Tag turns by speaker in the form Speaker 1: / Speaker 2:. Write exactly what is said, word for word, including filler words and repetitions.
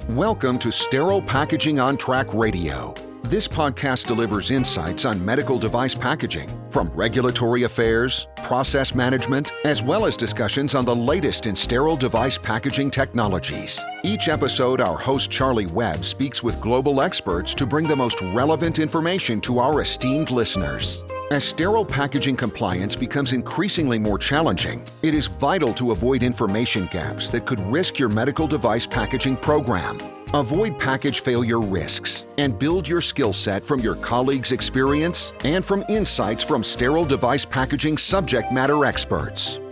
Speaker 1: Welcome to Sterile Packaging on Track Radio. This podcast delivers insights on medical device packaging, from regulatory affairs, process management, as well as discussions on the latest in sterile device packaging technologies. Each episode, our host Charlie Webb speaks with global experts to bring the most relevant information to our esteemed listeners. As sterile packaging compliance becomes increasingly more challenging, it is vital to avoid information gaps that could risk your medical device packaging program. Avoid package failure risks and build your skill set from your colleagues' experience and from insights from sterile device packaging subject matter experts.